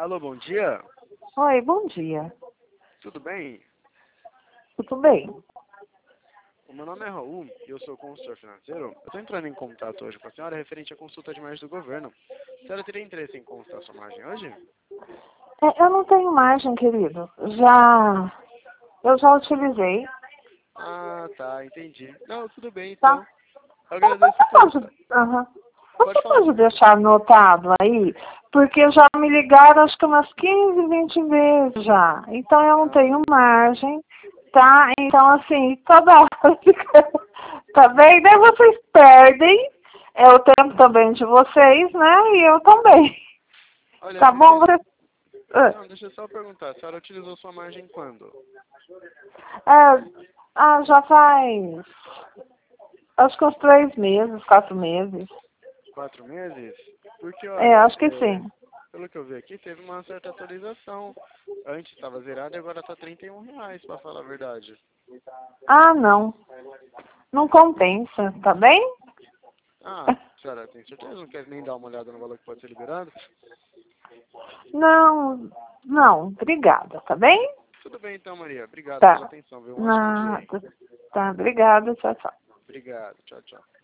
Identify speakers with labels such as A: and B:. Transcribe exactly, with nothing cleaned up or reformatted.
A: Alô, bom dia.
B: Oi, bom dia.
A: Tudo bem?
B: Tudo bem?
A: O meu nome é Raul e eu sou consultor financeiro. Eu estou entrando em contato hoje com a senhora referente à consulta de margem do governo. A senhora teria interesse em consultar sua margem hoje?
B: É, eu não tenho margem, querido. Já, eu já utilizei,
A: Ah, tá, entendi. Não, tudo bem
B: tá?
A: então. Eu
B: Então,
A: agradeço
B: você
A: por...
B: pode, aham.
A: Pode
B: Você
A: falar.
B: pode deixar anotado aí? Porque já me ligaram acho que umas quinze, vinte vezes já. Então eu não
A: Ah,
B: tenho margem, tá? Então assim, toda hora fica, tá bem? Daí vocês perdem, é o tempo também de vocês, né? E eu também.
A: olha,
B: Tá
A: eu
B: bom?
A: entendi.
B: Você, ah,
A: Não, deixa eu só perguntar. A senhora utilizou sua margem quando?
B: é, ah, já faz acho que uns três meses, quatro meses.
A: Quatro meses? Porque,
B: É,
A: olha,
B: acho que
A: é,
B: sim.
A: pelo que eu vi aqui, teve uma certa atualização. Antes estava zerado e agora está trinta e um reais, para falar a verdade.
B: Ah, não. Não compensa, tá bem?
A: Ah, senhora, tem certeza? Não quer nem dar uma olhada no valor que pode ser liberado?
B: Não, não, obrigada, tá bem?
A: Tudo bem então, Maria. Obrigado pela
B: Tá.
A: atenção, viu? Um ótimo dia, hein?
B: Nada. Tá, obrigada, tchau, tchau.
A: Obrigado. Tchau, tchau.